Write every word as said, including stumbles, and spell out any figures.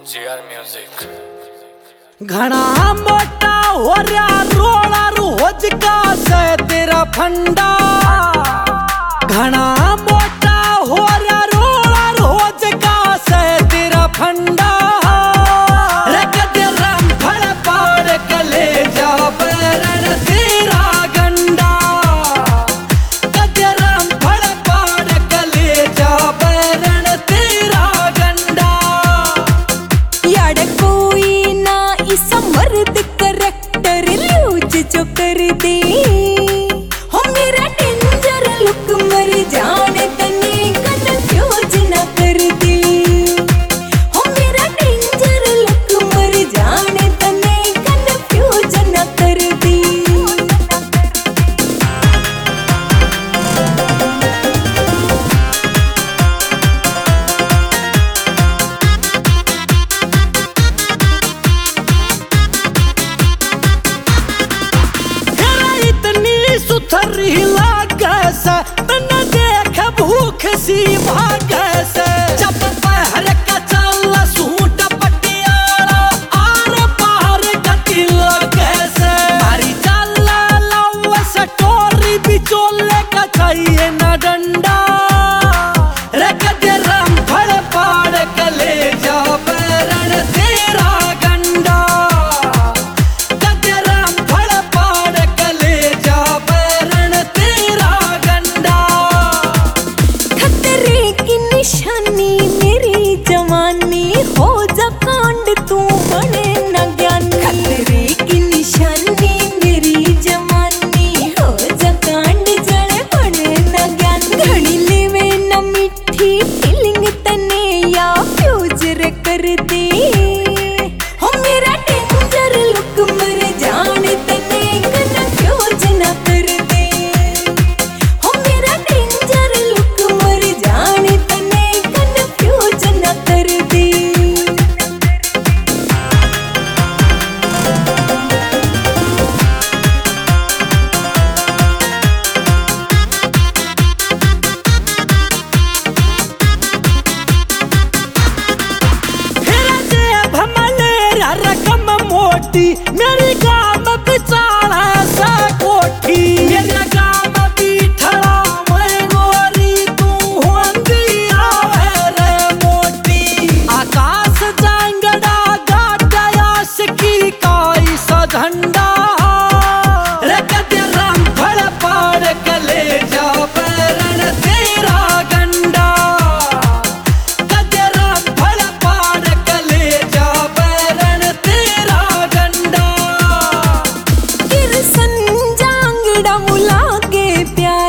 जीआर music. घना मोटा हो रहा रोड़ा रोज का से तेरा फंडा, घना मोटा हो रहा रोड़ा रोज का से तेरा फंडा। जो कर दे हो मेरा डेंजर लुक मर जाने तने कंफ्यूज ना कर दे, हो मेरा डेंजर लुक मर जाने तने कंफ्यूज ना कर दे। सुथरी लागे से तन्ने देख भूख सी भागे से, जब पहर का चल सूट पटियाला आर पार गति लगे से। मारी चल लव से टोरी बिचोले का चाहिए न डंडा, रख दे राम फड़ पाड़ कले जा पैरण तेरा गंडा। गदे राम फड़ पाड़ कले जा निशानी मेरी जवानी हो जा कांड तू बने न ज्ञानी। खतरे की निशानी मेरी जवानी हो जा कांड जड़े बने न ज्ञानी। घड़ी लेवे न मिठी फीलिंग तने या फ्यूज रे कर दे, हो मेरा डेंजर लुक मर जाने तने कंफ्यूज ना कर दे, हो मेरा डेंजर लुक मर जाने कर दे। रकम मोटी मेरी गाँव बिचारा सा कोठी, मेरा गाँव बिठड़ा मैं गोरी तू होंदिया रे मोटी। आकाश जांगड़ा गाड़यास की काई सा झंडा, रख दे राम फड़ पाड़ कले जा पैरण तेरा गंडा। गदे राम फड़ पाड़ कले जा पैरण तेरा गंडा। किरसन जांगड़ा मुला के प्यार